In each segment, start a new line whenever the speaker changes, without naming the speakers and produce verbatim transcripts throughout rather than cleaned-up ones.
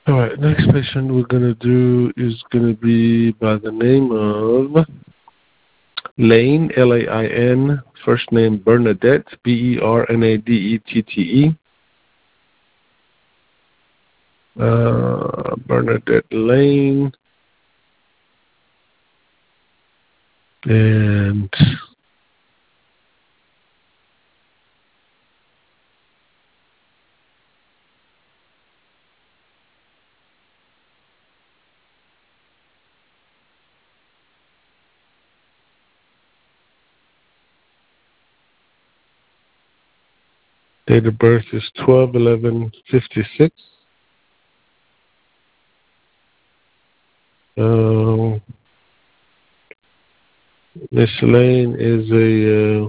All right, next patient we're going to do is going to be by the name of Lane, L A I N, first name Bernadette, B E R N A D E T T E. Uh, Bernadette Lane. And date of birth is twelve eleven fifty-six. Uh, Miss Lane is a uh,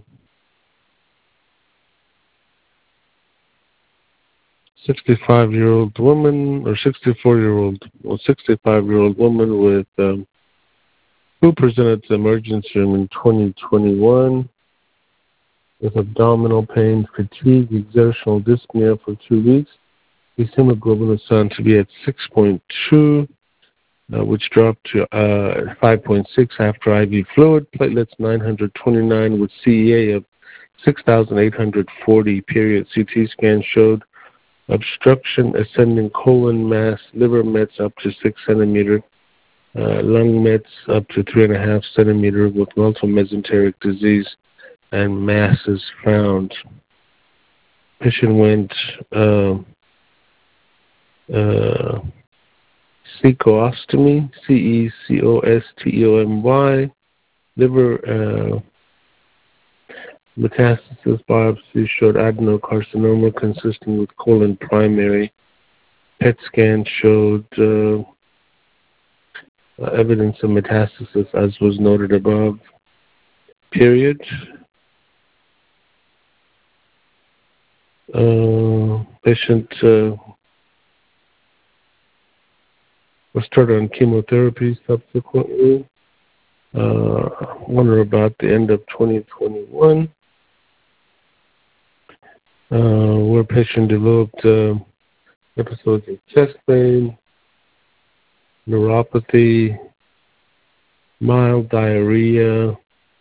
sixty-five-year-old woman, or sixty-four-year-old, or sixty-five-year-old woman with um, who presented to the emergency room in twenty twenty-one with abdominal pain, fatigue, exertional dyspnea for two weeks. His hemoglobin was found to be at six point two, uh, which dropped to uh, five point six after I V fluid. Platelets nine hundred twenty-nine with C E A of six thousand eight hundred forty. Period. C T scan showed obstruction, ascending colon mass, liver mets up to six centimeter, uh, lung mets up to three and a half centimeter with multiple mesenteric disease and masses found. Patient went uh, uh, cecostomy, C E C O S T E O M Y, liver uh, metastasis biopsy showed adenocarcinoma consistent with colon primary. P E T scan showed uh, evidence of metastasis as was noted above. Period. Uh, patient uh, was started on chemotherapy subsequently. Uh, wonder about the end of twenty twenty-one, uh, where patient developed uh, episodes of chest pain, neuropathy, mild diarrhea,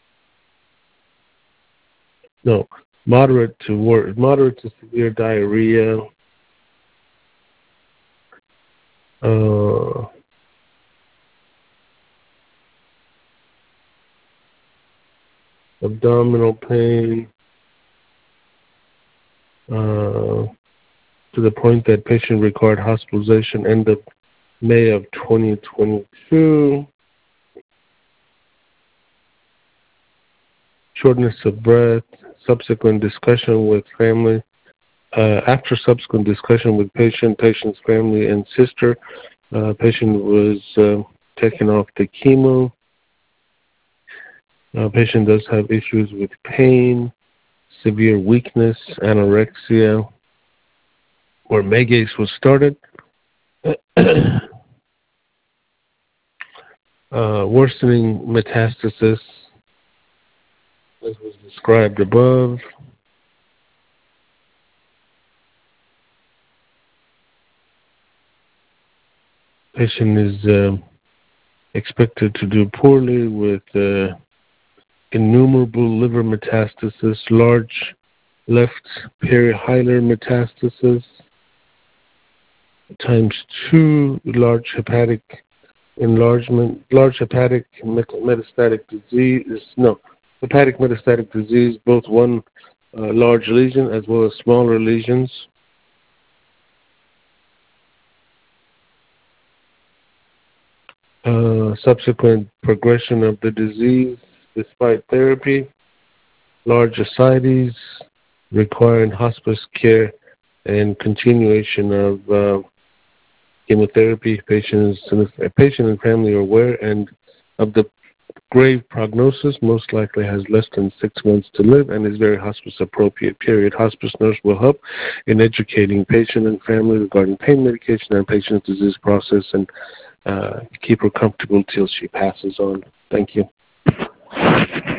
no, moderate to wor- moderate to severe diarrhea, uh, abdominal pain, uh, to the point that patient required hospitalization end of May of twenty twenty-two. Shortness of breath, subsequent discussion with family. Uh, after subsequent discussion with patient, patient's family, and sister, uh, patient was uh, taken off the chemo. Uh, patient does have issues with pain, severe weakness, anorexia, where Megace was started. uh, worsening metastasis, as was described above. Patient is uh, expected to do poorly with uh, innumerable liver metastasis, large left perihilar metastasis, times two large hepatic enlargement, large hepatic metastatic disease, no, hepatic metastatic disease, both one uh, large lesion as well as smaller lesions. Uh, subsequent progression of the disease despite therapy, large ascites requiring hospice care and continuation of uh, chemotherapy. Patients, patient and family are aware and of the grave prognosis, most likely has less than six months to live and is very hospice appropriate. Period. Hospice nurse will help in educating patient and family regarding pain medication and patient's disease process and uh, keep her comfortable till she passes on. Thank you.